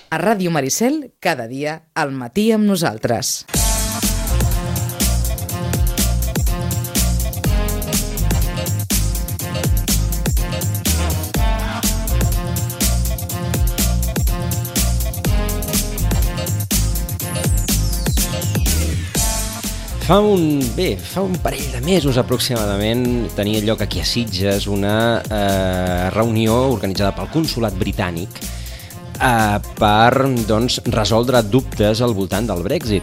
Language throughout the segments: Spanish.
A Ràdio Maricel, cada dia, al matí amb nosaltres. Fa un parell de mesos aproximadament tenia lloc aquí a Sitges una reunió organitzada pel Consolat Britànic per resoldre dubtes al voltant del Brexit.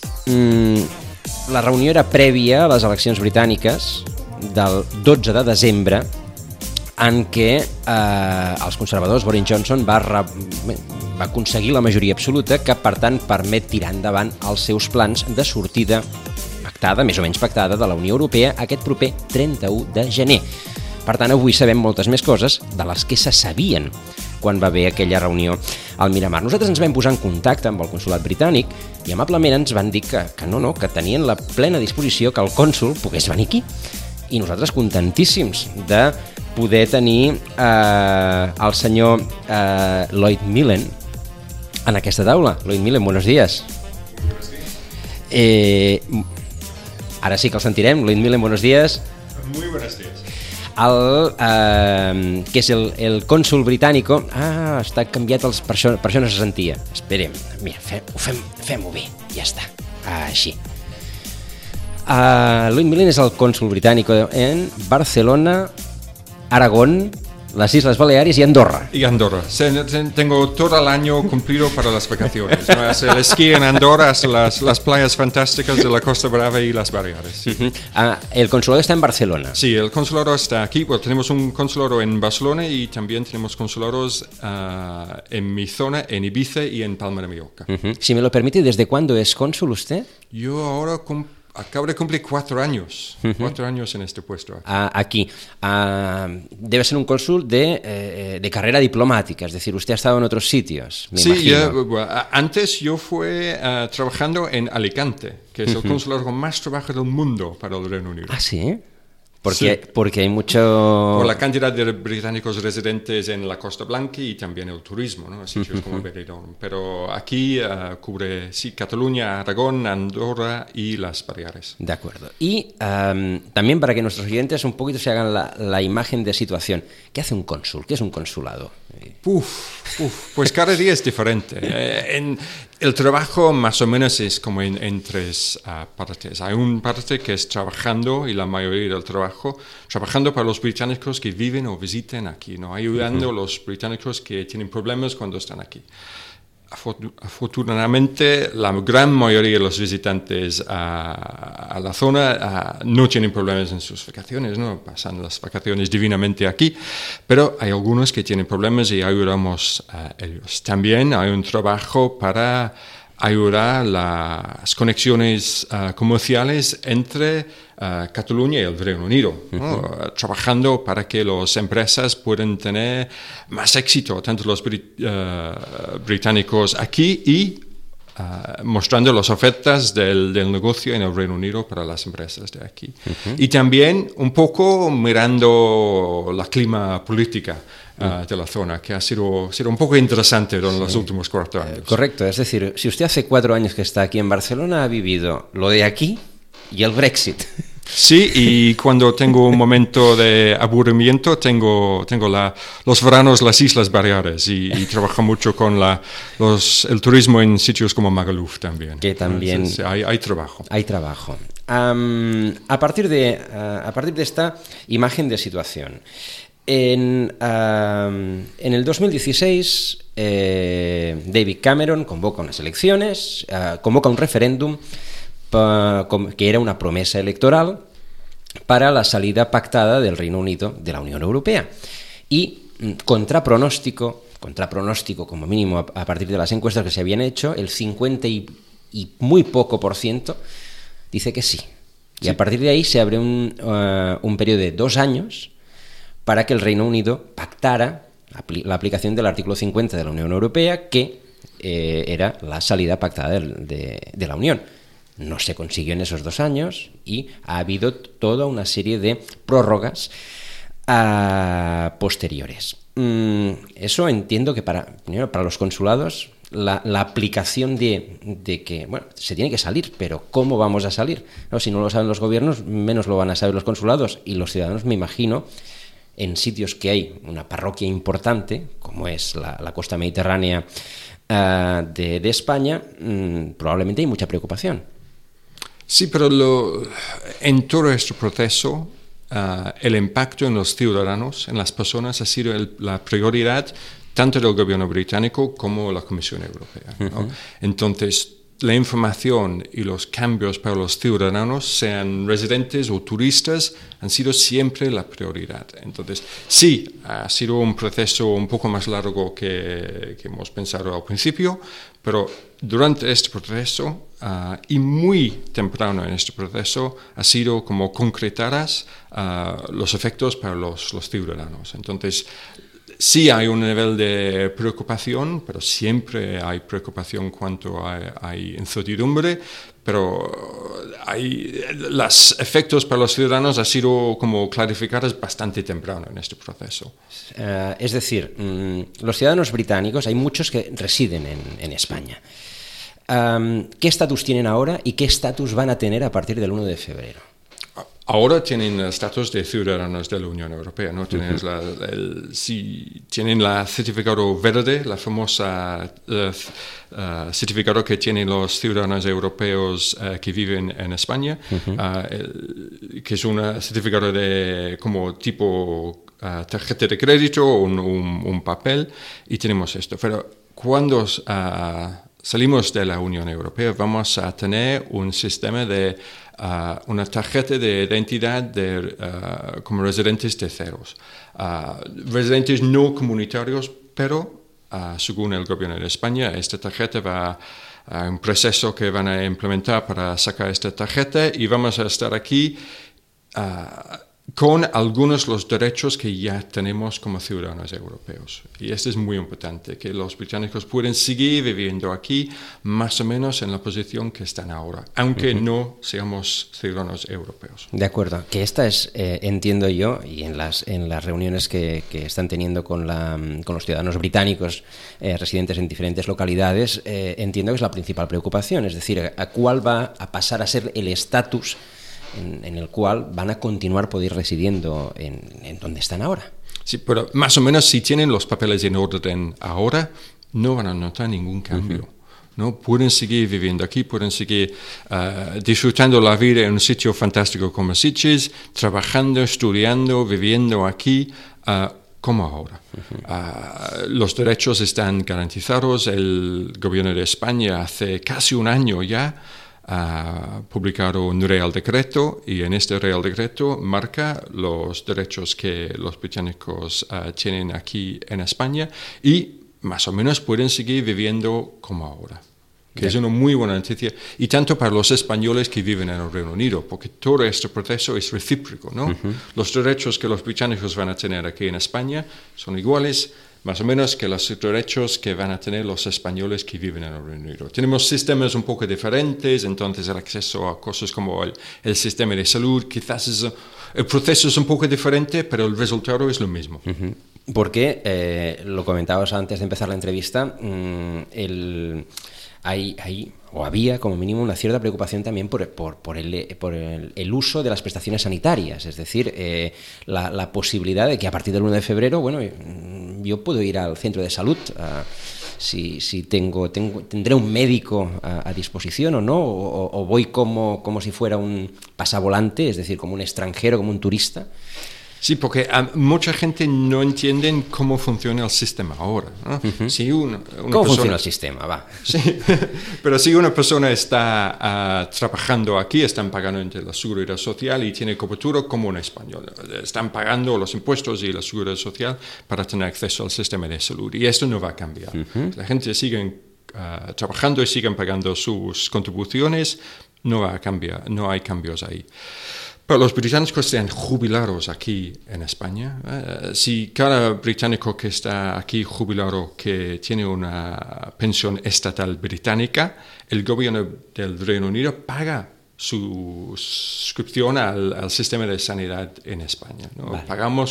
La reunió era prèvia a les eleccions britàniques del 12 de desembre en què els conservadors Boris Johnson va aconseguir la majoria absoluta que per tant permet tirar endavant els seus plans de sortida pactada, més o menys pactada, de la Unió Europea aquest proper 31 de gener. Per tant, avui sabem moltes més coses de les que se sabien quan va haver aquella reunió al Miramar. Nosaltres ens vam posar en contacte amb el Consolat Britànic i amablement ens van dir que tenien la plena disposició que el cònsol pogués venir aquí. I nosaltres contentíssims de poder tenir el senyor Lloyd Millen en aquesta taula. Lloyd Millen, buenos días. Ara sí que el sentirem. Lloyd Millen, buenos días. Muy buenos días. Que és el cònsol britànico. Està canviat, per això no se sentia. Esperem, mira, fem-ho bé, ja està, així. Lloyd Millen és el cònsol britànico en Barcelona, Aragón, las Islas Baleares y Andorra. Y Andorra. Tengo todo el año cumplido para las vacaciones. ¿No? Es el esquí en Andorra, las playas fantásticas de la Costa Brava y las Baleares. El consulado está en Barcelona. Sí, el consulado está aquí. Bueno, tenemos un consulado en Barcelona y también tenemos consulados en mi zona, en Ibiza y en Palma de Mallorca. Si me lo permite, ¿desde cuándo es cónsul usted? Yo ahora acabo de cumplir 4 años. 4 años en este puesto. Aquí. Debe ser un cónsul de carrera diplomática, es decir, usted ha estado en otros sitios, me imagino. Antes yo fui trabajando en Alicante, que es el consulado con más trabajo del mundo para el Reino Unido. ¿Ah, sí? Porque hay mucho... Por la cantidad de británicos residentes en la Costa Blanca y también el turismo, ¿no? Sitios como Benidorm. Pero aquí cubre Cataluña, Aragón, Andorra y las Baleares. De acuerdo. Y también para que nuestros oyentes un poquito se hagan la imagen de situación. ¿Qué hace un cónsul? ¿Qué es un consulado? Pues cada día es diferente. El trabajo más o menos es como en 3 partes. Hay una parte que es trabajando, y la mayoría del trabajo, trabajando para los británicos que viven o visiten aquí, ¿no? Ayudando a los británicos que tienen problemas cuando están aquí. Afortunadamente, la gran mayoría de los visitantes a la zona no tienen problemas en sus vacaciones, ¿no? Pasan las vacaciones divinamente aquí, pero hay algunos que tienen problemas y ayudamos a ellos. También hay un trabajo para ayudar las conexiones comerciales entre Cataluña y el Reino Unido, ¿no? Trabajando para que las empresas puedan tener más éxito, tanto los británicos aquí y mostrando las ofertas del negocio en el Reino Unido para las empresas de aquí. Y también un poco mirando la clima política de la zona, que ha sido un poco interesante en los últimos 4 años. Correcto, es decir, si usted hace 4 años que está aquí en Barcelona, ha vivido lo de aquí y el Brexit. Sí, y cuando tengo un momento de aburrimiento, tengo los veranos, las Islas Baleares, y trabajo mucho con el turismo en sitios como Magaluf también. Que también entonces, hay trabajo. Hay trabajo. A partir de esta imagen de situación, en el 2016 David Cameron convoca unas elecciones, convoca un referéndum que era una promesa electoral para la salida pactada del Reino Unido de la Unión Europea. Y contra pronóstico como mínimo a partir de las encuestas que se habían hecho, el 50 y muy poco % dice que sí. Y a partir de ahí se abre un periodo de 2 años para que el Reino Unido pactara la aplicación del artículo 50 de la Unión Europea, que era la salida pactada de la Unión. No se consiguió en esos 2 años y ha habido toda una serie de prórrogas posteriores. Eso entiendo que para los consulados la aplicación de que, bueno, se tiene que salir, pero ¿cómo vamos a salir? ¿No? Si no lo saben los gobiernos, menos lo van a saber los consulados y los ciudadanos, me imagino, en sitios que hay una parroquia importante, como es la costa mediterránea de España, probablemente hay mucha preocupación. Sí, pero en todo este proceso, el impacto en los ciudadanos, en las personas, ha sido la prioridad tanto del gobierno británico como la Comisión Europea, ¿no? Uh-huh. Entonces, la información y los cambios para los ciudadanos, sean residentes o turistas, han sido siempre la prioridad. Entonces, sí, ha sido un proceso un poco más largo que hemos pensado al principio, pero durante este proceso y muy temprano en este proceso ha sido como concretadas los efectos para los ciudadanos. Entonces, sí hay un nivel de preocupación, pero siempre hay preocupación cuando hay incertidumbre, pero los efectos para los ciudadanos han sido como clarificados bastante temprano en este proceso. Es decir, los ciudadanos británicos, hay muchos que residen en España. ¿Qué estatus tienen ahora y qué estatus van a tener a partir del 1 de febrero? Ahora tienen estatus de ciudadanos de la Unión Europea, ¿no? Tienen, tienen la certificado verde, la famosa certificado que tienen los ciudadanos europeos que viven en España, que es un certificado de como tipo tarjeta de crédito o un papel, y tenemos esto. Pero cuando salimos de la Unión Europea vamos a tener un sistema de una tarjeta de identidad como residentes terceros, residentes no comunitarios, pero según el gobierno de España, esta tarjeta va a un proceso que van a implementar para sacar esta tarjeta y vamos a estar aquí con algunos de los derechos que ya tenemos como ciudadanos europeos. Y esto es muy importante, que los británicos pueden seguir viviendo aquí más o menos en la posición que están ahora, aunque no seamos ciudadanos europeos. De acuerdo, que esta es, entiendo yo, y en las reuniones que están teniendo con los ciudadanos británicos residentes en diferentes localidades, entiendo que es la principal preocupación, es decir, a cuál va a pasar a ser el estatus en el cual van a continuar poder residiendo en donde están ahora. Sí, pero más o menos si tienen los papeles en orden ahora, no van a notar ningún cambio. ¿No? Pueden seguir viviendo aquí, pueden seguir disfrutando la vida en un sitio fantástico como Sitges, trabajando, estudiando, viviendo aquí, como ahora. Los derechos están garantizados. El gobierno de España hace casi un año ya ha publicado un Real Decreto, y en este Real Decreto marca los derechos que los británicos tienen aquí en España, y más o menos pueden seguir viviendo como ahora, que es una muy buena noticia, y tanto para los españoles que viven en el Reino Unido, porque todo este proceso es recíproco, ¿no? Los derechos que los británicos van a tener aquí en España son iguales, más o menos, que los derechos que van a tener los españoles que viven en el Reino Unido. Tenemos sistemas un poco diferentes, entonces el acceso a cosas como el sistema de salud, quizás el proceso es un poco diferente, pero el resultado es lo mismo. Porque, lo comentabas antes de empezar la entrevista, había como mínimo una cierta preocupación también por el uso de las prestaciones sanitarias, es decir, la posibilidad de que a partir del 1 de febrero, bueno, yo puedo ir al centro de salud si tendré un médico a disposición o no, o voy como si fuera un pasavolante, es decir, como un extranjero, como un turista. Sí, porque mucha gente no entiende cómo funciona el sistema ahora, ¿no? Si ¿Cómo funciona el sistema? Va. Sí, pero si una persona está trabajando aquí, están pagando entre la seguridad social y tiene cobertura como un español. Están pagando los impuestos y la seguridad social para tener acceso al sistema de salud. Y esto no va a cambiar. La gente sigue trabajando y siguen pagando sus contribuciones. No va a cambiar, no hay cambios ahí. Pero los británicos están jubilados aquí en España. Si cada británico que está aquí jubilado, que tiene una pensión estatal británica, el gobierno del Reino Unido paga suscripción al sistema de sanidad en España, ¿no? Vale. Pagamos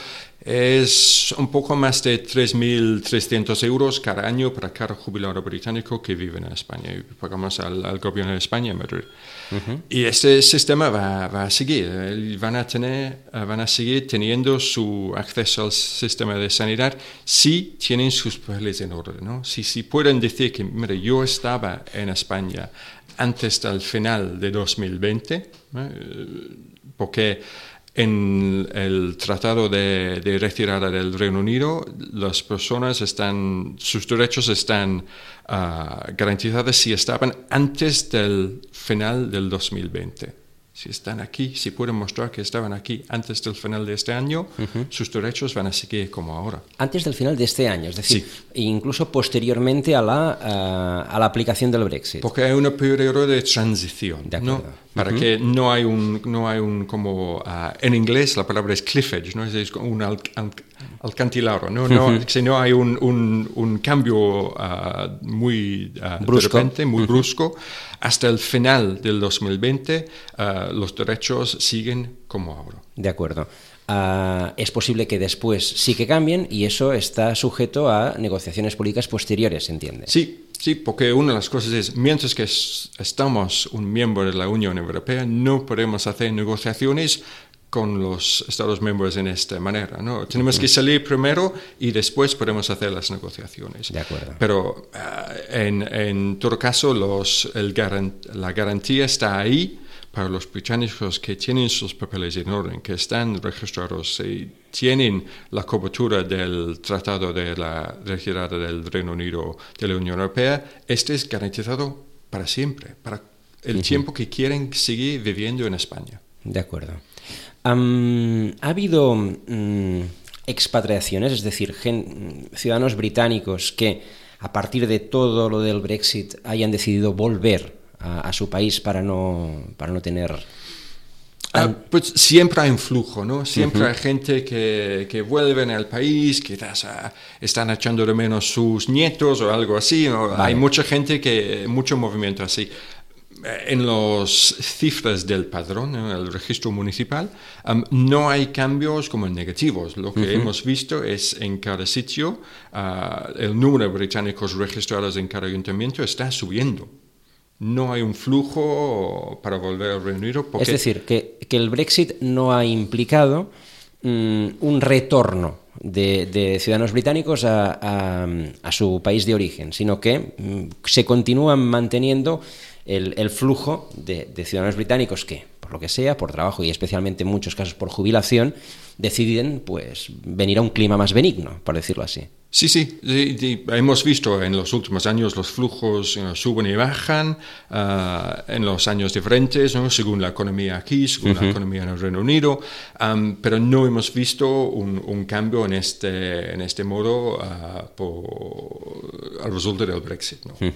es un poco más de 3.300 euros cada año para cada jubilado británico que vive en España. Y pagamos al gobierno de España en Madrid. Y este sistema va a seguir. Van a seguir teniendo su acceso al sistema de sanidad si tienen sus papeles en orden, ¿no? Si pueden decir que, mire, yo estaba en España antes del final de 2020, porque en el Tratado de Retirada del Reino Unido, las personas sus derechos están garantizados si estaban antes del final del 2020. Si están aquí, si pueden mostrar que estaban aquí antes del final de este año, sus derechos van a seguir como ahora. Antes del final de este año, es decir, incluso posteriormente a la aplicación del Brexit. Porque hay un periodo de transición, ¿no? Para que no hay un como en inglés la palabra es cliff edge, ¿no? Es un alcantilado, ¿no? Si no hay un cambio muy brusco. De repente, muy brusco, hasta el final del 2020 los derechos siguen como ahora. De acuerdo. Es posible que después sí que cambien y eso está sujeto a negociaciones políticas posteriores, ¿entiende? Sí, porque una de las cosas es, mientras que estamos un miembro de la Unión Europea, no podemos hacer negociaciones con los Estados miembros en esta manera, ¿no? Tenemos que salir primero y después podemos hacer las negociaciones. De acuerdo. Pero en todo caso, la garantía está ahí para los británicos que tienen sus papeles en orden, que están registrados y tienen la cobertura del Tratado de la Retirada del Reino Unido de la Unión Europea. Este es garantizado para siempre, para el tiempo que quieren seguir viviendo en España. De acuerdo. ¿Ha habido expatriaciones, es decir, ciudadanos británicos que a partir de todo lo del Brexit hayan decidido volver a su país para no tener... Pues siempre hay un flujo, ¿no? Siempre hay gente que vuelven al país, quizás están echando de menos sus nietos o algo así, ¿no? Vale. Hay mucha gente mucho movimiento así. En las cifras del padrón, en el registro municipal, no hay cambios como negativos. Lo que hemos visto es en cada sitio el número de británicos registrados en cada ayuntamiento está subiendo. No hay un flujo para volver al Reino Unido. Es decir, que el Brexit no ha implicado un retorno de ciudadanos británicos a su país de origen, sino que se continúan manteniendo el flujo de ciudadanos británicos que, por lo que sea, por trabajo y especialmente en muchos casos por jubilación, deciden pues venir a un clima más benigno, por decirlo así. Sí. Hemos visto en los últimos años los flujos suben y bajan en los años diferentes, ¿no? Según la economía aquí, según la economía en el Reino Unido, pero no hemos visto un cambio en este modo al resultado del Brexit, ¿no?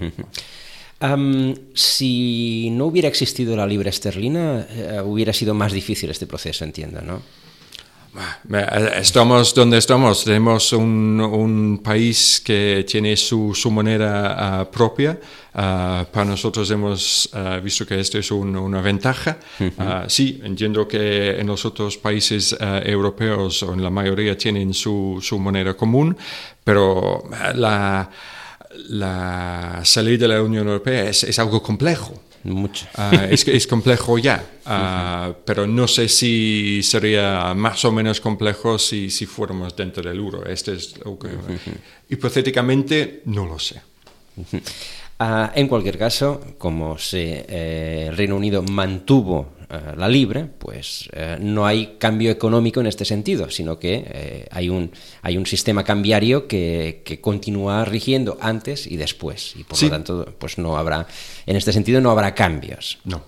Si no hubiera existido la libra esterlina, hubiera sido más difícil este proceso, entiendo, ¿no? Estamos donde estamos. Tenemos un país que tiene su moneda propia. Para nosotros hemos visto que esto es una ventaja. Sí, entiendo que en los otros países europeos, o en la mayoría, tienen su moneda común, pero la salida de la Unión Europea es algo complejo. Mucho. Es complejo ya, pero no sé si sería más o menos complejo si fuéramos dentro del euro. Este es lo que, hipotéticamente, no lo sé. En cualquier caso, como el Reino Unido mantuvo la libra, pues no hay cambio económico en este sentido, sino que hay un sistema cambiario que continúa rigiendo antes y después, y por lo tanto, pues en este sentido no habrá cambios. No.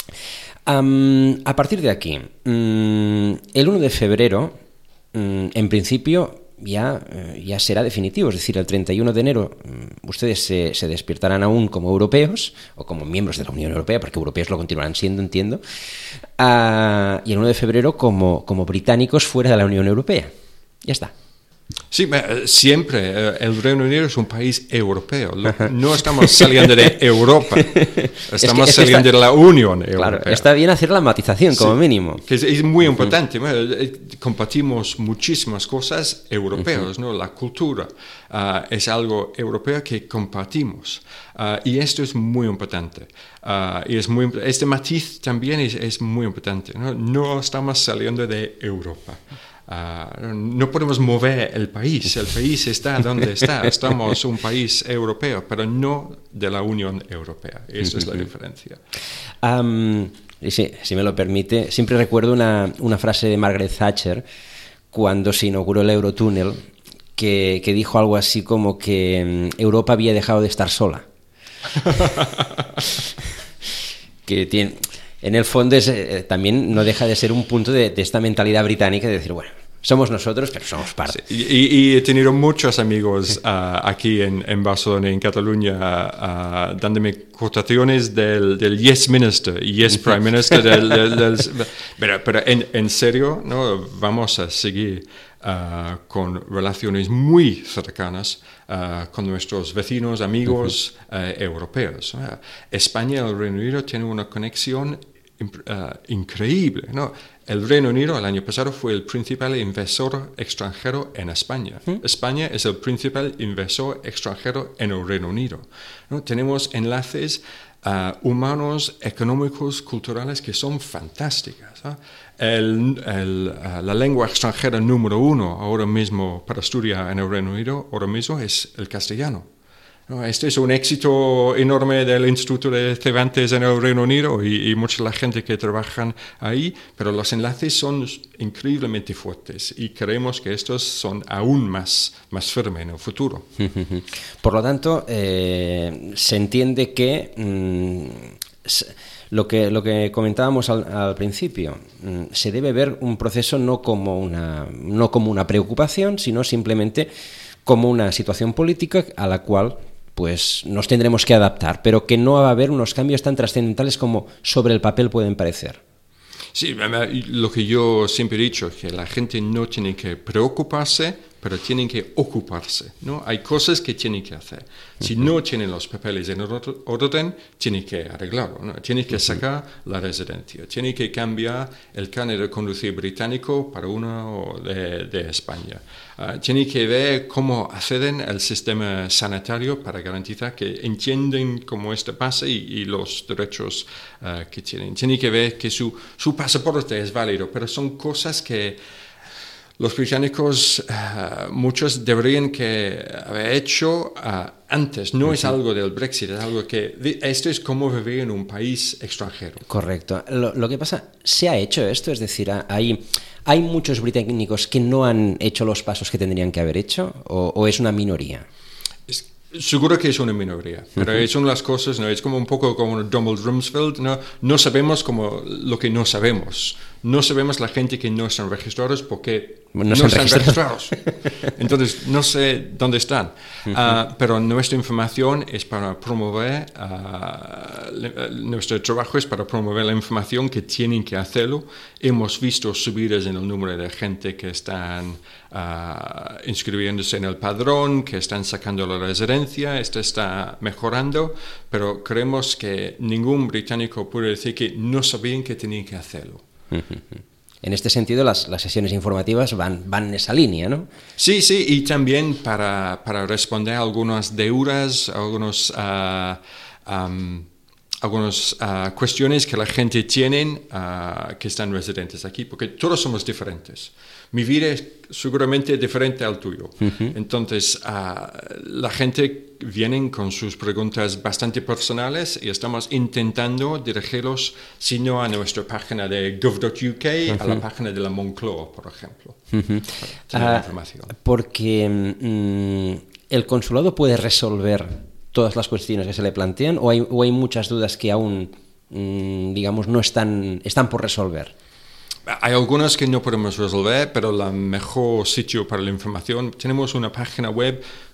A partir de aquí, el 1 de febrero, en principio, ya será definitivo, es decir, el 31 de enero ustedes se despiertarán aún como europeos o como miembros de la Unión Europea, porque europeos lo continuarán siendo, entiendo, y el 1 de febrero como británicos fuera de la Unión Europea. Ya está. Sí, siempre el Reino Unido es un país europeo. No estamos saliendo de Europa, estamos saliendo de la Unión Europea. Claro, está bien hacer la matización, como mínimo. Que es muy importante. Compartimos muchísimas cosas europeas, ¿no? La cultura es algo europeo que compartimos. Y esto es muy importante. Y este matiz también es muy importante. No estamos saliendo de Europa. No podemos mover el país está donde está, estamos un país europeo, pero no de la Unión Europea, esa es la diferencia. Si me lo permite, siempre recuerdo una frase de Margaret Thatcher cuando se inauguró el Eurotúnel, que dijo algo así como que Europa había dejado de estar sola. Que tiene... En el fondo también no deja de ser un punto de esta mentalidad británica de decir, bueno, somos nosotros, pero somos parte. Sí, y he tenido muchos amigos aquí en Barcelona, en Cataluña, dándome cotaciones del Yes Minister y Yes Prime Minister. Pero en serio, ¿no? Vamos a seguir con relaciones muy cercanas con nuestros vecinos, amigos europeos. España y el Reino Unido tienen una conexión increíble, ¿no? El Reino Unido el año pasado fue el principal inversor extranjero en España. España es el principal inversor extranjero en el Reino Unido, ¿no? Tenemos enlaces humanos, económicos, culturales que son fantásticas, ¿no? La lengua extranjera número 1 ahora mismo para estudiar en el Reino Unido ahora mismo es el castellano. Este es un éxito enorme del Instituto de Cervantes en el Reino Unido y mucha la gente que trabajan ahí, pero los enlaces son increíblemente fuertes y creemos que estos son aún más firmes en el futuro. Por lo tanto, se entiende que lo que comentábamos al principio, se debe ver un proceso no como una preocupación, sino simplemente como una situación política a la cual pues nos tendremos que adaptar, pero que no va a haber unos cambios tan trascendentales como sobre el papel pueden parecer. Sí, lo que yo siempre he dicho es que la gente no tiene que preocuparse, pero tienen que ocuparse, ¿no? Hay cosas que tienen que hacer. Si no tienen los papeles en orden, tienen que arreglarlo, ¿no? Tienen que sacar la residencia, tienen que cambiar el carnet de conducir británico para uno de España. Tienen que ver cómo acceden al sistema sanitario para garantizar que entienden cómo esto pasa y los derechos que tienen. Tienen que ver que su pasaporte es válido, pero son cosas que los británicos, muchos deberían que haber hecho antes. No es algo del Brexit, es algo que... Esto es como vivir en un país extranjero. Correcto. Lo que pasa, ¿se ha hecho esto? Es decir, ¿hay muchos británicos que no han hecho los pasos que tendrían que haber hecho? ¿O es una minoría? Seguro que es una minoría, pero es una de las cosas, ¿no? Es como un poco como Donald Rumsfeld, ¿no? No sabemos como lo que no sabemos. No sabemos la gente que no están registrados porque no están registrados. Entonces, no sé dónde están. Pero nuestra información es para promover, nuestro trabajo es para promover la información que tienen que hacerlo. Hemos visto subidas en el número de gente que están inscribiéndose en el padrón, que están sacando la residencia. Esto está mejorando, pero creemos que ningún británico puede decir que no sabían que tenían que hacerlo. En este sentido, las sesiones informativas van en esa línea, ¿no? Sí, y también para responder a algunas deudas, algunas cuestiones que la gente tiene que están residentes aquí, porque todos somos diferentes. Mi vida es seguramente diferente al tuyo. Entonces, la gente viene con sus preguntas bastante personales y estamos intentando dirigirlos, si no a nuestra página de gov.uk, a la página de la Moncloa, por ejemplo. Para información. Porque el consulado puede resolver todas las cuestiones que se le plantean, o hay muchas dudas que aún, digamos, no están por resolver. Hay algunas que no podemos resolver, pero el mejor sitio para la información, tenemos una página web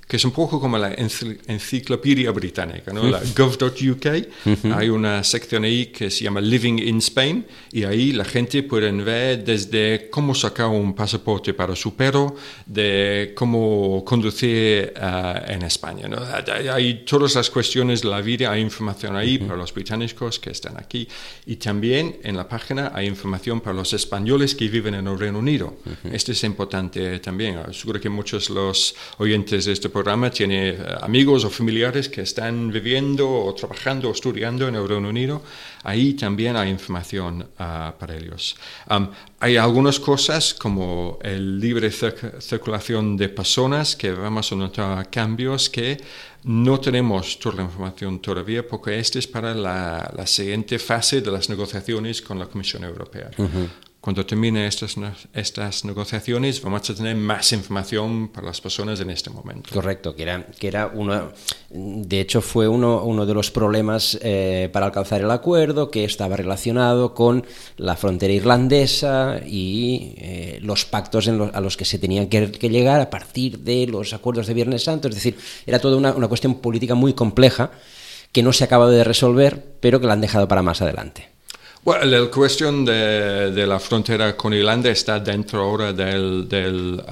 que es un poco como la enciclopedia británica, ¿no? La gov.uk, hay una sección ahí que se llama Living in Spain, y ahí la gente puede ver desde cómo sacar un pasaporte para su perro, de cómo conducir en España, ¿no? Hay todas las cuestiones de la vida, hay información ahí para los británicos que están aquí, y también en la página hay información para los españoles que viven en el Reino Unido. Esto es importante también. Seguro que muchos de los oyentes de este programa tienen amigos o familiares que están viviendo o trabajando o estudiando en el Reino Unido. Ahí también hay información para ellos. Hay algunas cosas como el libre circulación de personas que vamos a notar cambios que no tenemos toda la información todavía, porque esta es para la siguiente fase de las negociaciones con la Comisión Europea. Cuando terminen estas negociaciones vamos a tener más información para las personas en este momento. Correcto, que era uno, de hecho fue uno de los problemas para alcanzar el acuerdo, que estaba relacionado con la frontera irlandesa y los pactos a los que se tenían que llegar a partir de los acuerdos de Viernes Santo. Es decir, era toda una cuestión política muy compleja que no se acaba de resolver, pero que la han dejado para más adelante. Bueno, la cuestión de la frontera con Irlanda está dentro ahora del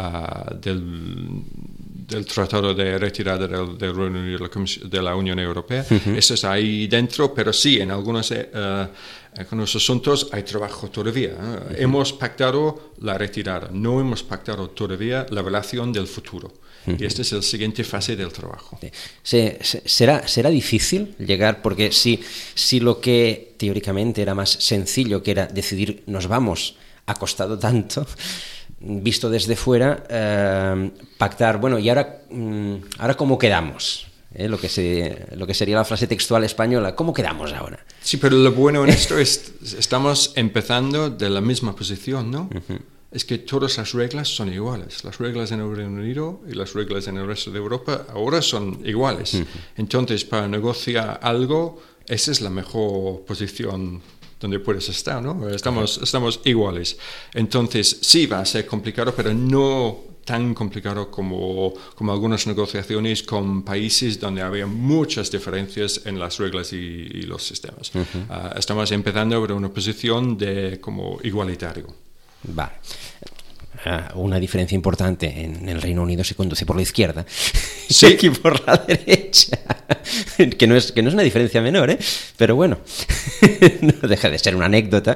Tratado de Retirada del Reino Unido de la Unión Europea. Eso está ahí dentro, pero sí, en algunos asuntos hay trabajo todavía. Hemos pactado la retirada, no hemos pactado todavía la relación del futuro. Y esta es la siguiente fase del trabajo. ¿Será difícil llegar? Porque si lo que teóricamente era más sencillo, que era decidir nos vamos, ha costado tanto, visto desde fuera, pactar, bueno, ¿y ahora cómo quedamos? Lo que sería la frase textual española, ¿cómo quedamos ahora? Sí, pero lo bueno en esto es estamos empezando de la misma posición, ¿no? Es que todas las reglas son iguales. Las reglas en el Reino Unido y las reglas en el resto de Europa ahora son iguales. Entonces, para negociar algo, esa es la mejor posición donde puedes estar, ¿no? Estamos iguales. Entonces, sí va a ser complicado, pero no tan complicado como algunas negociaciones con países donde había muchas diferencias en las reglas y los sistemas. Estamos empezando por una posición de como igualitario. Vale. Una diferencia importante: en el Reino Unido se conduce por la izquierda, sí, y aquí por la derecha, que no es una diferencia menor, pero bueno, no deja de ser una anécdota,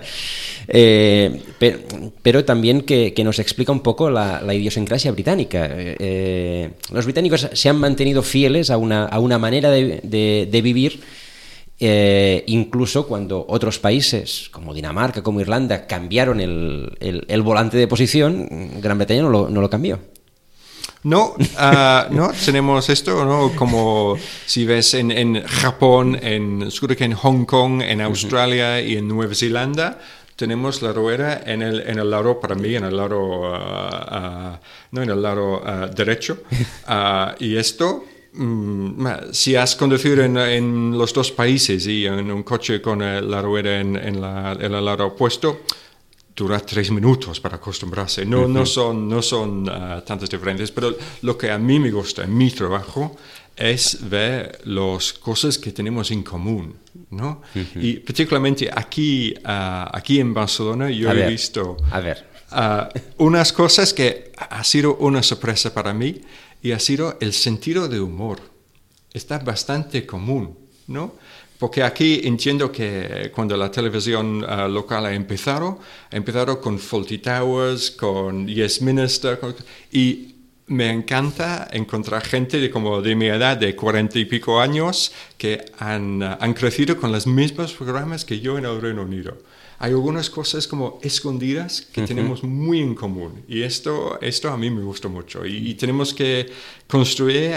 pero también que nos explica un poco la idiosincrasia británica. Los británicos se han mantenido fieles a una manera de vivir. Incluso cuando otros países como Dinamarca, como Irlanda, cambiaron el volante de posición, Gran Bretaña no lo cambió. No, tenemos esto, ¿no? Como si ves en Japón, seguro que en Hong Kong, en Australia y en Nueva Zelanda, tenemos la rueda en el lado, para mí, en el lado, no en el lado derecho, y esto... si has conducido en los dos países y en un coche con la rueda en el lado opuesto, dura 3 minutos para acostumbrarse. No son tantas diferencias, pero lo que a mí me gusta en mi trabajo es ver las cosas que tenemos en común, ¿no? Y particularmente aquí en Barcelona yo he visto unas cosas que ha sido una sorpresa para mí. Y ha sido el sentido de humor. Está bastante común, ¿no? Porque aquí entiendo que cuando la televisión local ha empezado con Fawlty Towers, con Yes Minister, y me encanta encontrar gente de mi edad, de 40 y pico años, que han crecido con los mismos programas que yo en el Reino Unido. Hay algunas cosas como escondidas que tenemos muy en común, y esto a mí me gusta mucho, y tenemos que construir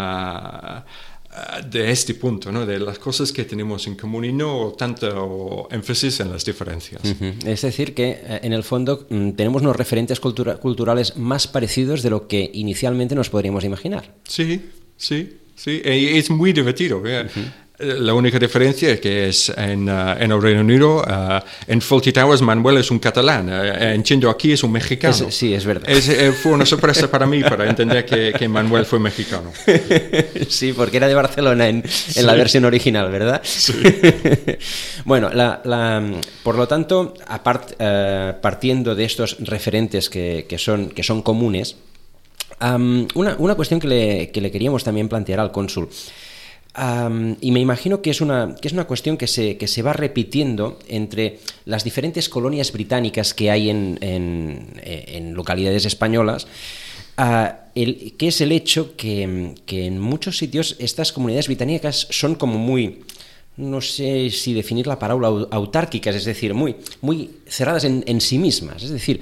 de este punto, ¿no? De las cosas que tenemos en común y no tanto énfasis en las diferencias. Es decir, que en el fondo tenemos unos referentes culturales más parecidos de lo que inicialmente nos podríamos imaginar. Sí, es muy divertido. La única diferencia es que es en el Reino Unido, en Fawlty Towers, Manuel es un catalán, entiendo aquí es un mexicano. Sí, es verdad. Fue una sorpresa para mí, para entender que Manuel fue mexicano. Sí, porque era de Barcelona en la versión original, ¿verdad? Sí. Bueno, por lo tanto, partiendo de estos referentes que son comunes, una cuestión que le queríamos también plantear al cónsul. Y me imagino que es una cuestión que se va repitiendo entre las diferentes colonias británicas que hay en localidades españolas, que es el hecho que en muchos sitios estas comunidades británicas son como muy, no sé si definir la palabra, autárquicas, es decir, muy cerradas en sí mismas, es decir,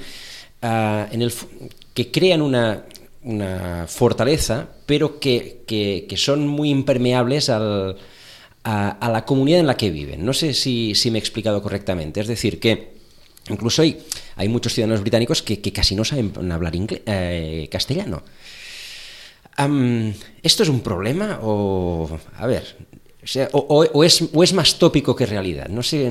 que crean una fortaleza, pero que son muy impermeables a la comunidad en la que viven. No sé si me he explicado correctamente. Es decir, que incluso hay muchos ciudadanos británicos que casi no saben hablar castellano. ¿Esto es un problema? O es más tópico que realidad? No sé.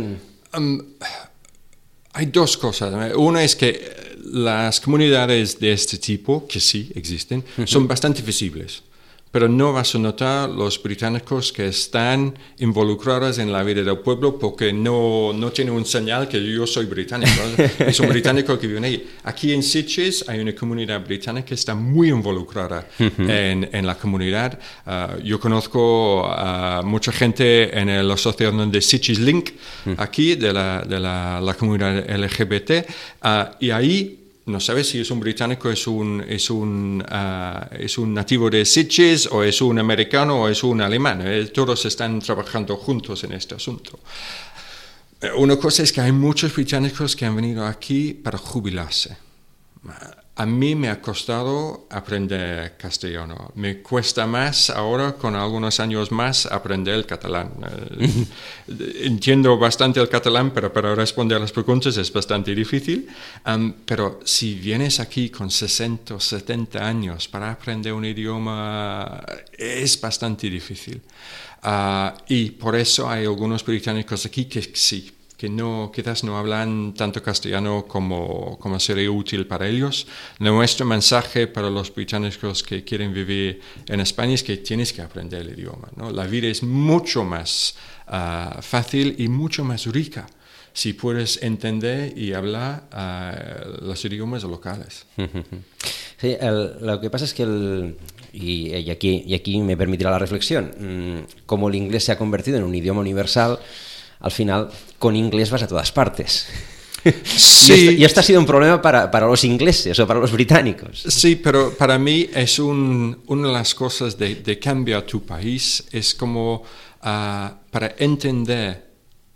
Hay dos cosas. Una es que las comunidades de este tipo, que sí existen, son bastante visibles, pero no vas a notar los británicos que están involucrados en la vida del pueblo porque no tienen un señal que yo soy británico. Es un británico que vive ahí. Aquí en Sitges hay una comunidad británica que está muy involucrada en la comunidad. Yo conozco a mucha gente en la asociación de Sitges Link, aquí, de la comunidad LGBT, y ahí no sabes si es un británico, es un nativo de Sitges, o es un americano, o es un alemán. Todos están trabajando juntos en este asunto. Una cosa es que hay muchos británicos que han venido aquí para jubilarse. A mí me ha costado aprender castellano. Me cuesta más ahora, con algunos años más, aprender el catalán. Entiendo bastante el catalán, pero para responder a las preguntas es bastante difícil. Pero si vienes aquí con 60 o 70 años para aprender un idioma, es bastante difícil. Y por eso hay algunos británicos aquí que sí, que quizás no hablan tanto castellano como sería útil para ellos. Nuestro mensaje para los británicos que quieren vivir en España es que tienes que aprender el idioma, ¿no? La vida es mucho más fácil y mucho más rica si puedes entender y hablar los idiomas locales. Sí, lo que pasa es que y aquí me permitirá la reflexión, como el inglés se ha convertido en un idioma universal, al final, con inglés vas a todas partes. Sí. Y esto ha sido un problema para los ingleses o para los británicos. Sí, pero para mí es una de las cosas de cambiar tu país, es como para entender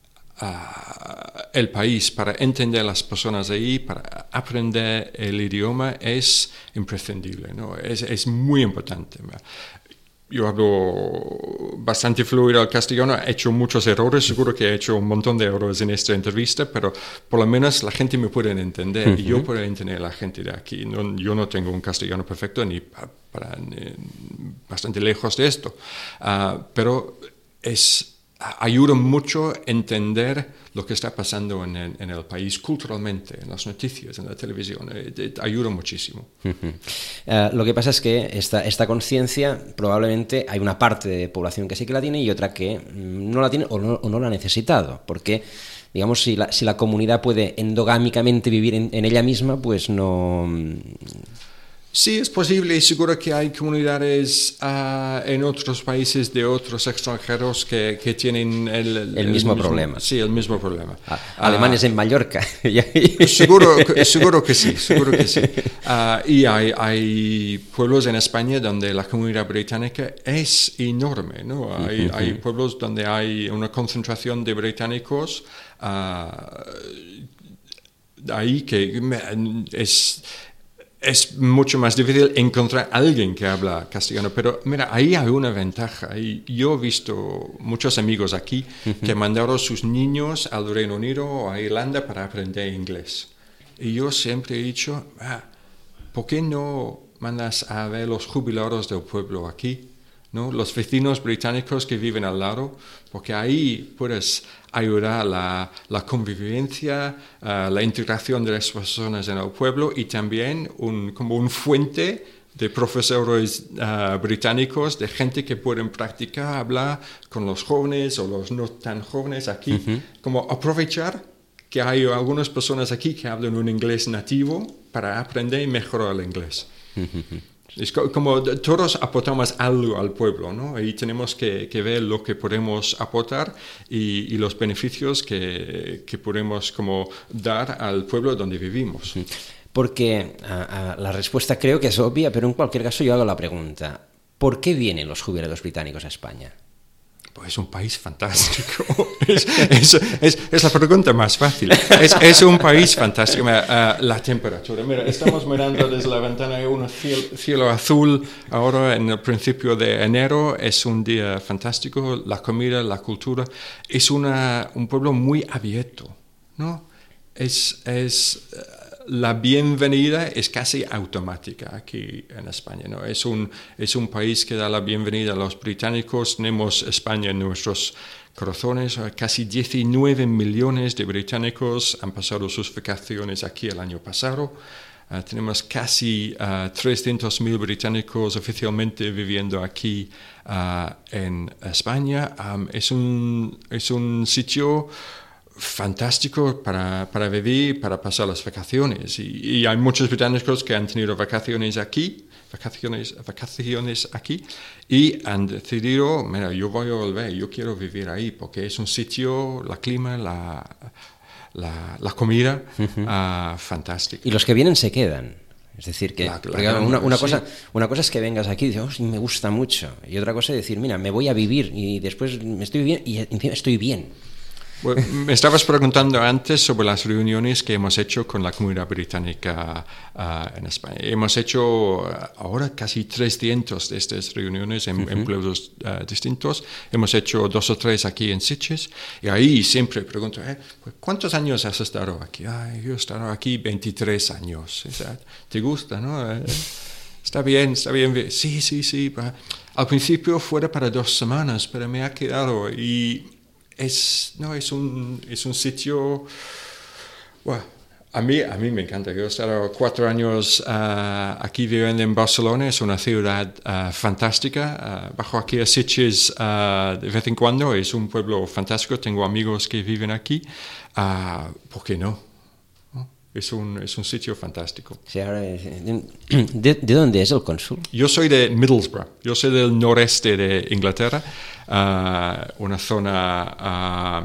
el país, para entender las personas ahí, para aprender el idioma, es imprescindible, ¿no? Es muy importante. Yo hablo bastante fluido el castellano, he hecho muchos errores, seguro que he hecho un montón de errores en esta entrevista, pero por lo menos la gente me puede entender y yo puedo entender a la gente de aquí. Yo no tengo un castellano perfecto ni bastante lejos de esto, pero ayuda mucho a entender lo que está pasando en el país culturalmente, en las noticias, en la televisión. Ayuda muchísimo. Lo que pasa es que esta conciencia, probablemente hay una parte de población que sí que la tiene y otra que no la tiene o no la ha necesitado, porque digamos, si la comunidad puede endogámicamente vivir en ella misma, pues no. Sí, es posible, y seguro que hay comunidades en otros países de otros extranjeros que tienen el mismo problema. Sí, el mismo problema. Alemanes en Mallorca. Seguro que sí, seguro que sí. Y hay pueblos en España donde la comunidad británica es enorme, ¿no? Hay pueblos donde hay una concentración de británicos ahí que es mucho más difícil encontrar a alguien que habla castellano, pero mira, ahí hay una ventaja. Yo he visto muchos amigos aquí que mandaron sus niños al Reino Unido o a Irlanda para aprender inglés. Y yo siempre he dicho, ¿por qué no mandas a ver los jubilados del pueblo aquí? ¿no? Los vecinos británicos que viven al lado, porque ahí puedes ayudar a la convivencia, la integración de las personas en el pueblo y también como un fuente de profesores británicos, de gente que pueden practicar, hablar con los jóvenes o los no tan jóvenes aquí, como aprovechar que hay algunas personas aquí que hablan un inglés nativo para aprender y mejorar el inglés. Es como todos aportamos algo al pueblo, ¿no? Y tenemos que ver lo que podemos aportar y los beneficios que podemos como dar al pueblo donde vivimos. Porque la respuesta creo que es obvia, pero en cualquier caso yo hago la pregunta. ¿Por qué vienen los jubilados británicos a España? Pues es un país fantástico. Es la pregunta más fácil. Es un país fantástico. Mira, la temperatura. Mira, estamos mirando desde la ventana, hay un cielo azul. Ahora, en el principio de enero, es un día fantástico. La comida, la cultura. Es un pueblo muy abierto, ¿no? La bienvenida es casi automática aquí en España, ¿no? Es un país que da la bienvenida a los británicos. Tenemos España en nuestros corazones. Casi 19 millones de británicos han pasado sus vacaciones aquí el año pasado. Tenemos casi 300.000 británicos oficialmente viviendo aquí en España. Es un sitio fantástico para vivir, para pasar las vacaciones. Y hay muchos británicos que han tenido vacaciones aquí y han decidido, mira, yo voy a volver, yo quiero vivir ahí porque es un sitio, la clima, la comida, fantástica. Y los que vienen se quedan. Es decir, que una cosa es que vengas aquí y dices, oh, sí, me gusta mucho. Y otra cosa es decir, mira, me voy a vivir y después estoy bien y encima estoy bien. Bueno, me estabas preguntando antes sobre las reuniones que hemos hecho con la comunidad británica en España. Hemos hecho ahora casi 300 de estas reuniones en pueblos distintos. Hemos hecho 2 o 3 aquí en Sitges. Y ahí siempre pregunto, ¿cuántos años has estado aquí? Yo he estado aquí 23 años. ¿Te gusta, no? Está bien. Sí. Al principio fuera para 2 semanas, pero me ha quedado y... Es un sitio, bueno, a mí me encanta. Yo he estado 4 años aquí viviendo en Barcelona. Es una ciudad fantástica. Bajo aquí a Sitges de vez en cuando. Es un pueblo fantástico. Tengo amigos que viven aquí. ¿Por qué no? Es un sitio fantástico. Sí, ahora, ¿de dónde es el cónsul? Yo soy de Middlesbrough. Yo soy del noreste de Inglaterra. Una zona,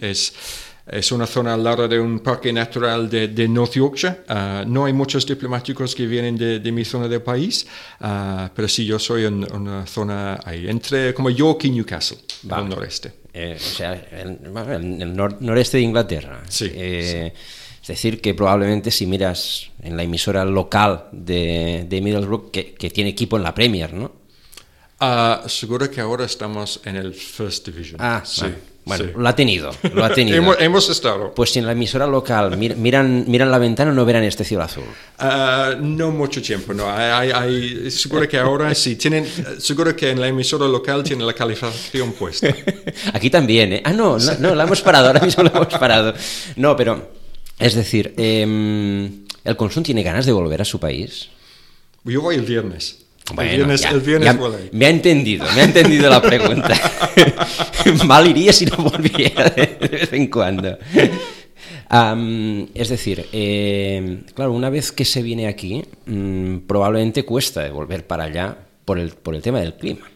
es una zona al lado de un parque natural de North Yorkshire. No hay muchos diplomáticos que vienen de mi zona del país, pero sí, yo soy en una zona ahí, entre como York y Newcastle, al noreste. O sea, el noreste de Inglaterra. Sí, sí. Es decir, que probablemente si miras en la emisora local de Middlesbrough, que tiene equipo en la Premier, ¿no? Seguro que ahora estamos en el First Division. Sí. Bueno, sí. lo ha tenido. hemos estado. Pues si en la emisora local miran la ventana, no verán este cielo azul. No mucho tiempo, no. Seguro que ahora sí. Seguro que en la emisora local tienen la calificación puesta. Aquí también, ¿eh? No, la hemos parado, ahora mismo la hemos parado. No, pero, es decir, ¿el cónsul tiene ganas de volver a su país? Yo voy el viernes. Bueno, el viernes me ha entendido la pregunta. Mal iría si no volviera de vez en cuando. Es decir, claro, una vez que se viene aquí, probablemente cuesta volver para allá por el tema del clima.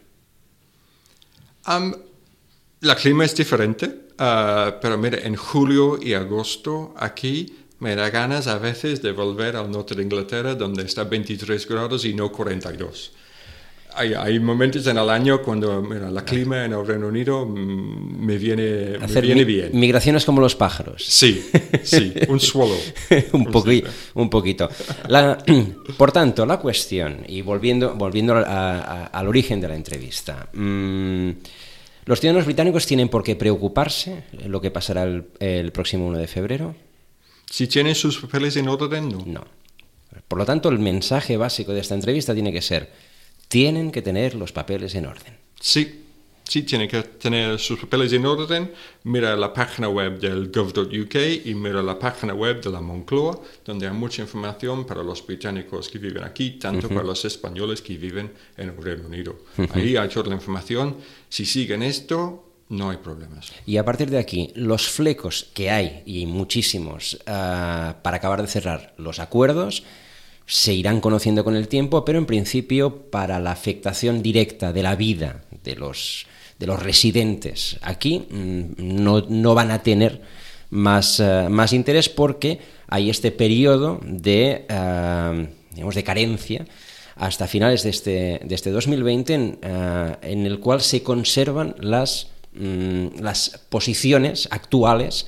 La clima es diferente, pero mira, en julio y agosto aquí me da ganas a veces de volver al norte de Inglaterra donde está 23 grados y no 42. Hay momentos en el año cuando la clima en el Reino Unido me viene bien. Migraciones como los pájaros. Sí, un swallow. un poquito. Por tanto, la cuestión, y volviendo al origen de la entrevista, ¿los ciudadanos británicos tienen por qué preocuparse en lo que pasará el próximo 1 de febrero? Si tienen sus papeles en orden, no. Por lo tanto, el mensaje básico de esta entrevista tiene que ser: tienen que tener los papeles en orden. Sí, tiene que tener sus papeles en orden. Mira la página web del gov.uk y mira la página web de la Moncloa, donde hay mucha información para los británicos que viven aquí, tanto para los españoles que viven en el Reino Unido. Ahí hay toda la información. Si siguen esto, no hay problemas. Y a partir de aquí, los flecos que hay, y muchísimos, para acabar de cerrar los acuerdos, se irán conociendo con el tiempo, pero en principio para la afectación directa de la vida de los residentes aquí no van a tener más interés, porque hay este periodo de carencia hasta finales de este 2020 en el cual se conservan las posiciones actuales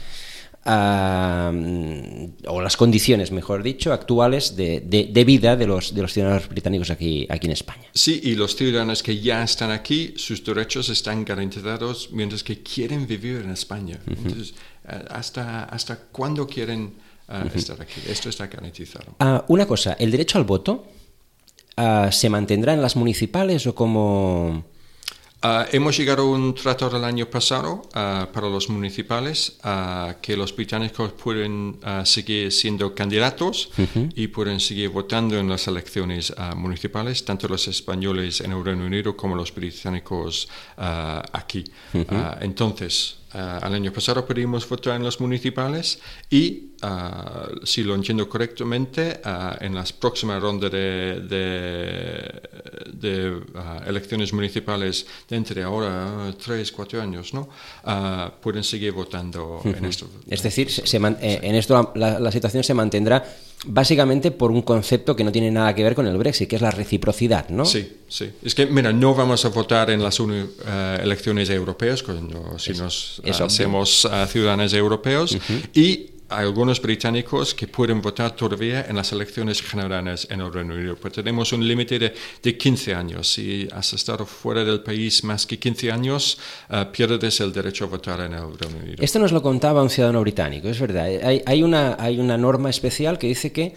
o las condiciones, mejor dicho, actuales de vida de los ciudadanos británicos aquí en España. Sí, y los ciudadanos que ya están aquí, sus derechos están garantizados mientras que quieren vivir en España. Entonces, ¿hasta cuándo quieren estar aquí? Esto está garantizado. Una cosa, ¿el derecho al voto se mantendrá en las municipales o cómo...? Hemos llegado a un tratado el año pasado para los municipales que los británicos pueden seguir siendo candidatos y pueden seguir votando en las elecciones municipales, tanto los españoles en el Reino Unido como los británicos aquí. Entonces, el año pasado pudimos votar en los municipales y, si lo entiendo correctamente, en las próximas rondas de elecciones municipales de entre ahora 3-4 años, ¿no? Pueden seguir votando en esto. Es decir, en esto la situación se mantendrá básicamente por un concepto que no tiene nada que ver con el Brexit, que es la reciprocidad, ¿no? Sí. Es que, mira, no vamos a votar en las elecciones europeas si nos hacemos ciudadanos europeos, y hay algunos británicos que pueden votar todavía en las elecciones generales en el Reino Unido, pues tenemos un límite de 15 años. Si has estado fuera del país más que 15 años, pierdes el derecho a votar en el Reino Unido. Esto nos lo contaba un ciudadano británico, es verdad. Hay una norma especial que dice que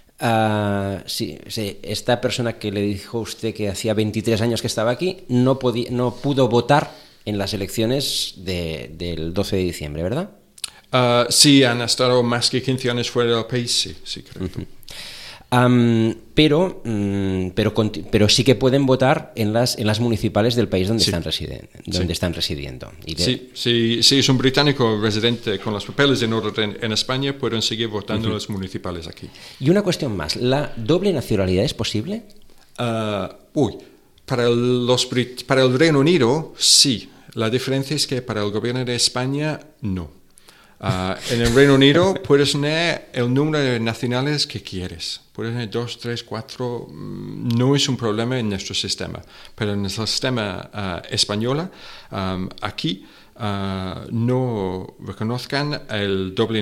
esta persona que le dijo a usted que hacía 23 años que estaba aquí no pudo votar en las elecciones del 12 de diciembre, ¿verdad? Sí, han estado más que 15 años fuera del país, sí, correcto. Pero sí que pueden votar en las municipales del país donde están residiendo. Si es un británico residente con los papeles en orden en España, pueden seguir votando en las municipales aquí. Y una cuestión más, ¿la doble nacionalidad es posible? Para el Reino Unido, sí. La diferencia es que para el gobierno de España, no. En el Reino Unido puedes tener el número de nacionales que quieres. Puedes tener 2, 3, 4. No es un problema en nuestro sistema. Pero en el sistema español, aquí no reconozcan el doble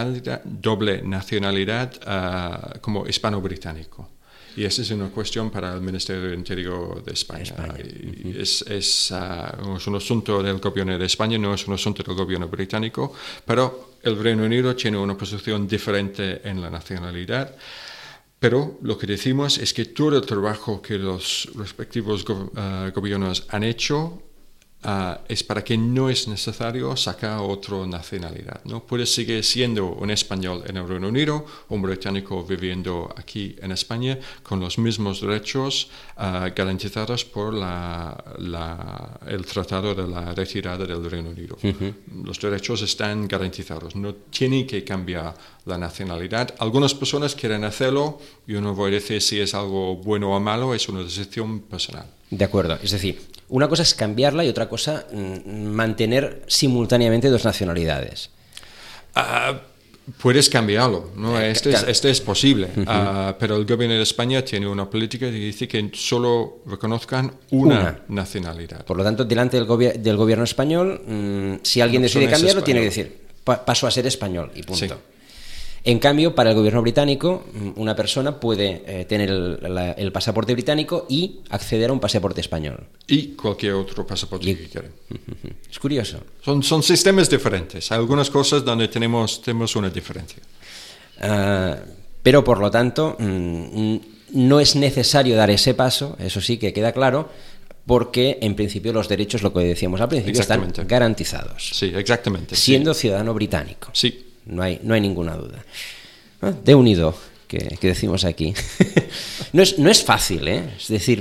nacionalidad como hispano-británico. Y esa es una cuestión para el Ministerio del Interior de España. Es un asunto del gobierno de España, no es un asunto del gobierno británico, pero el Reino Unido tiene una posición diferente en la nacionalidad. Pero lo que decimos es que todo el trabajo que los respectivos gobiernos han hecho es para que no es necesario sacar otra nacionalidad, ¿no? Puedes seguir siendo un español en el Reino Unido, un británico viviendo aquí en España, con los mismos derechos garantizados por el Tratado de la Retirada del Reino Unido. Los derechos están garantizados, no tienen que cambiar la nacionalidad. Algunas personas quieren hacerlo, yo no voy a decir si es algo bueno o malo, es una decisión personal. De acuerdo, es decir, una cosa es cambiarla y otra cosa mantener simultáneamente dos nacionalidades. Puedes cambiarlo, ¿no? Esto es posible, pero el gobierno de España tiene una política que dice que solo reconozcan una nacionalidad. Por lo tanto, delante del gobierno español, si alguien decide cambiarlo, tiene que decir, paso a ser español y punto. Sí. En cambio, para el gobierno británico, una persona puede tener el pasaporte británico y acceder a un pasaporte español. Y cualquier otro pasaporte que quiera. Es curioso. Son sistemas diferentes. Hay algunas cosas donde tenemos una diferencia. Pero, por lo tanto, no es necesario dar ese paso, eso sí que queda claro, porque en principio los derechos, lo que decíamos al principio, están garantizados. Sí, exactamente. Siendo ciudadano británico. Sí. No hay ninguna duda. De unido, que decimos aquí. No es fácil, ¿eh? Es decir,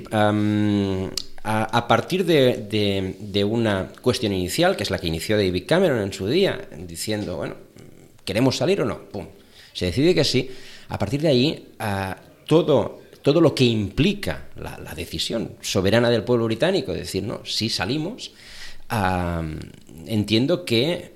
a partir de una cuestión inicial, que es la que inició David Cameron en su día, diciendo, bueno, ¿queremos salir o no? ¡Pum! Se decide que sí. A partir de ahí, todo lo que implica la decisión soberana del pueblo británico, de decir, no, sí salimos, entiendo que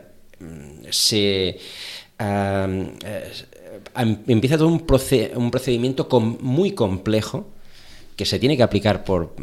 empieza todo un procedimiento muy complejo que se tiene que aplicar por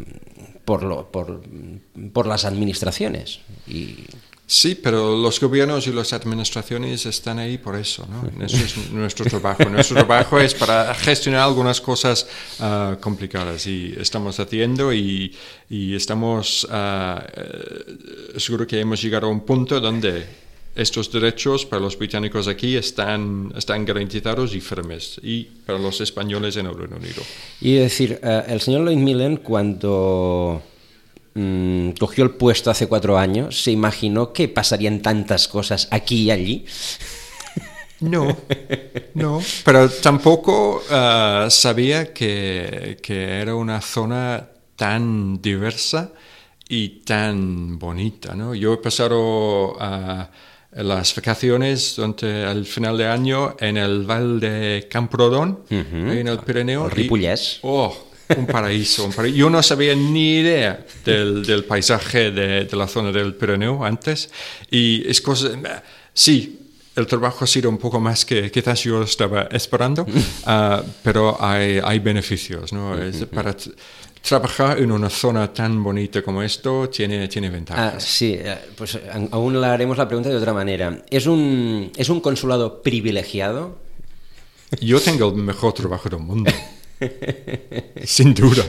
las administraciones. Sí, pero los gobiernos y las administraciones están ahí por eso, ¿no? Eso es nuestro trabajo. Nuestro trabajo es para gestionar algunas cosas complicadas y estamos haciendo y estamos seguro que hemos llegado a un punto donde estos derechos para los británicos aquí están garantizados y firmes, y para los españoles en el Reino Unido. Y decir, el señor Lloyd Millen, cuando cogió el puesto hace 4 años, ¿se imaginó que pasarían tantas cosas aquí y allí? No, pero tampoco sabía que era una zona tan diversa y tan bonita, ¿no? Yo he pasado las vacaciones durante el final de año en el Val de Camprodon, en el Pirineo. El Ripollès. Un paraíso. Yo no sabía ni idea del paisaje de la zona del Pirineo antes. Y es cosa... Sí, el trabajo ha sido un poco más que quizás yo estaba esperando, pero hay beneficios, ¿no? Para trabajar en una zona tan bonita como esto tiene ventajas. Sí, pues aún le haremos la pregunta de otra manera. ¿Es un consulado privilegiado? Yo tengo el mejor trabajo del mundo. Sin duda.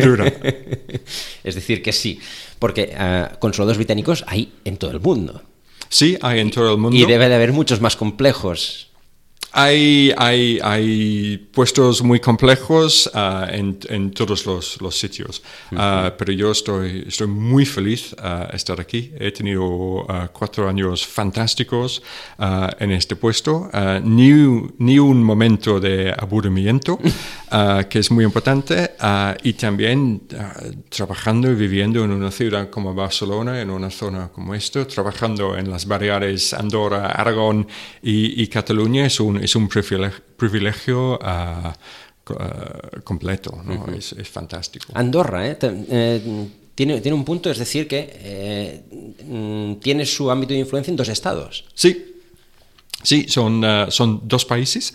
Es decir, que sí, porque consulados británicos hay en todo el mundo. Sí, hay en todo el mundo. Y debe de haber muchos más complejos. Hay puestos muy complejos en todos los sitios, pero yo estoy muy feliz estar aquí. He tenido 4 años fantásticos en este puesto, ni un momento de aburrimiento, que es muy importante, y también trabajando y viviendo en una ciudad como Barcelona, en una zona como esta, trabajando en las Baleares, Andorra, Aragón y Cataluña, es un privilegio completo, ¿no? Es fantástico. Andorra tiene un punto, es decir, que tiene su ámbito de influencia en 2 estados. Sí, son 2 países.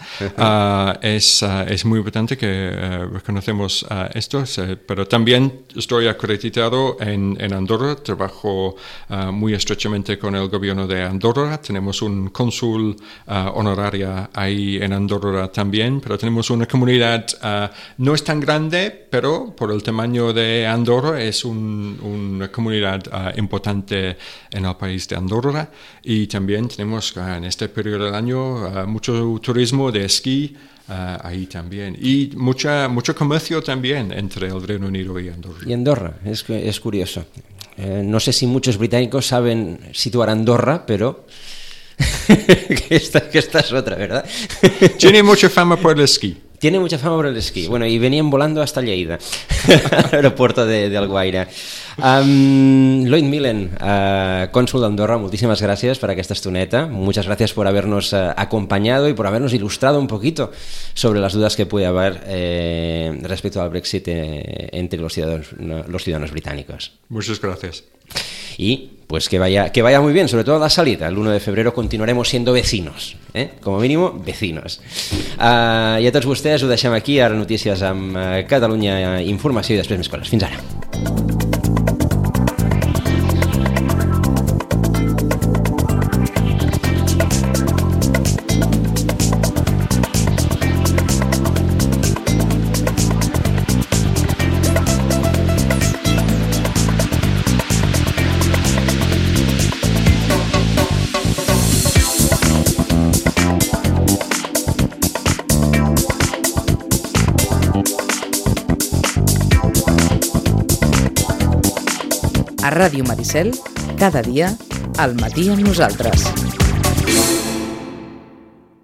Es muy importante que reconocemos esto, pero también estoy acreditado en Andorra. Trabajo muy estrechamente con el gobierno de Andorra. Tenemos un cónsul honoraria ahí en Andorra también, pero tenemos una comunidad, no es tan grande, pero por el tamaño de Andorra es una comunidad importante en el país de Andorra. Y también tenemos en este periodo del año mucho turismo de esquí ahí también, y mucho comercio también entre el Reino Unido y Andorra. Y Andorra, es curioso. No sé si muchos británicos saben situar Andorra, pero que esta es otra, ¿verdad? Tiene mucha fama por el esquí. Tiene mucha fama por el esquí. Sí. Bueno, y venían volando hasta Lleida, al aeropuerto de Alguaire. Lloyd Millen, cónsul d'Andorra, muchísimas gracias por aquesta estoneta. Muchas gracias por habernos acompañado y por habernos ilustrado un poquito sobre las dudas que puede haber respecto al Brexit entre los ciudadanos británicos. Muchas gracias. Y pues que vaya muy bien, sobre todo la salida. El 1 de febrero continuaremos siendo vecinos, como mínimo vecinos. I a tots vostès ho deixem aquí, ara notícies amb Catalunya Informació i després més coses. Fins ara. A Ràdio Maricel, cada dia, al matí amb nosaltres.